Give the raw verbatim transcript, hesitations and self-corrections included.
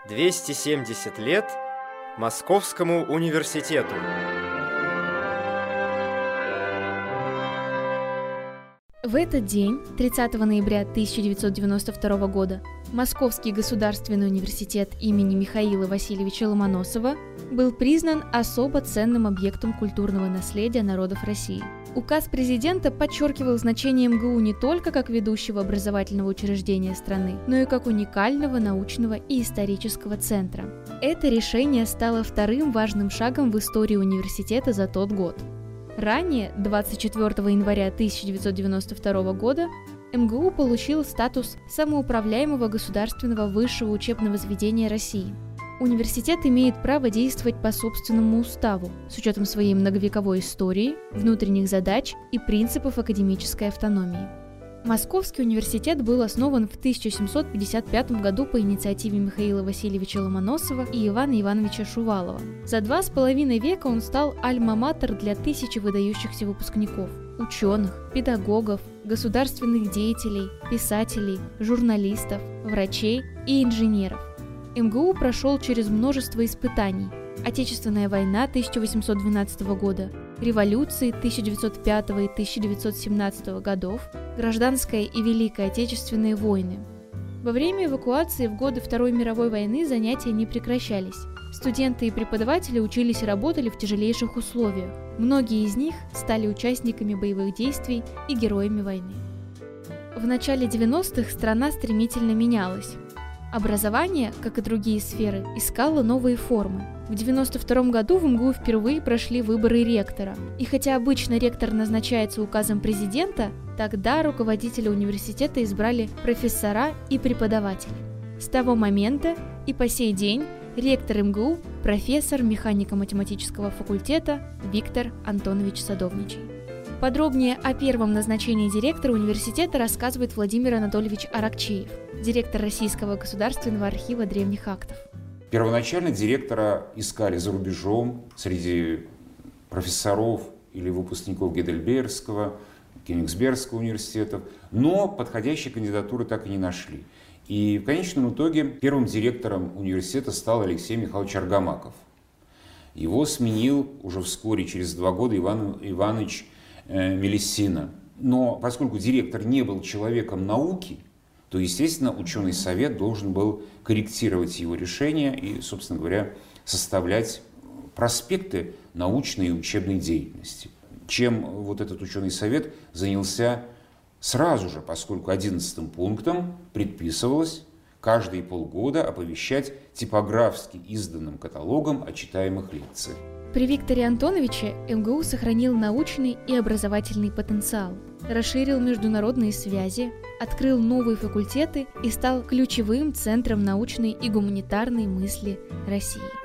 двести семьдесят лет Московскому университету. В этот день, тридцатого ноября тысяча девятьсот девяносто второго года, Московский государственный университет имени Михаила Васильевича Ломоносова был признан особо ценным объектом культурного наследия народов России. Указ президента подчеркивал значение МГУ не только как ведущего образовательного учреждения страны, но и как уникального научного и исторического центра. Это решение стало вторым важным шагом в истории университета за тот год. Ранее, двадцать четвёртого января тысяча девятьсот девяносто второго года, МГУ получил статус самоуправляемого государственного высшего учебного заведения России. Университет имеет право действовать по собственному уставу, с учетом своей многовековой истории, внутренних задач и принципов академической автономии. Московский университет был основан в тысяча семьсот пятьдесят пятом году по инициативе Михаила Васильевича Ломоносова и Ивана Ивановича Шувалова. За два с половиной века он стал альма-матер для тысячи выдающихся выпускников, ученых, педагогов, государственных деятелей, писателей, журналистов, врачей и инженеров. МГУ прошел через множество испытаний: Отечественная война тысяча восемьсот двенадцатого года, революции тысяча девятьсот пятого и тысяча девятьсот семнадцатого годов, Гражданская и Великая Отечественные войны. Во время эвакуации в годы Второй мировой войны занятия не прекращались. Студенты и преподаватели учились и работали в тяжелейших условиях. Многие из них стали участниками боевых действий и героями войны. В начале девяностых страна стремительно менялась. Образование, как и другие сферы, искало новые формы. В девяносто втором году в МГУ впервые прошли выборы ректора. И хотя обычно ректор назначается указом президента, тогда руководителя университета избрали профессора и преподаватели. С того момента и по сей день ректор МГУ – профессор механико-математического факультета Виктор Антонович Садовничий. Подробнее о первом назначении директора университета рассказывает Владимир Анатольевич Аракчеев, директор Российского государственного архива древних актов. Первоначально директора искали за рубежом, среди профессоров или выпускников Гейдельбергского, Кёнигсбергского университетов, но подходящей кандидатуры так и не нашли. И в конечном итоге первым директором университета стал Алексей Михайлович Аргамаков. Его сменил уже вскоре, через два года, Иван Иванович э, Мелиссина. Но поскольку директор не был человеком науки, то, естественно, ученый совет должен был корректировать его решения и, собственно говоря, составлять проспекты научной и учебной деятельности. Чем вот этот ученый совет занялся сразу же, поскольку одиннадцатым пунктом предписывалось каждые полгода оповещать типографски изданным каталогом о читаемых лекциях. При Викторе Антоновиче МГУ сохранил научный и образовательный потенциал, расширил международные связи, открыл новые факультеты и стал ключевым центром научной и гуманитарной мысли России.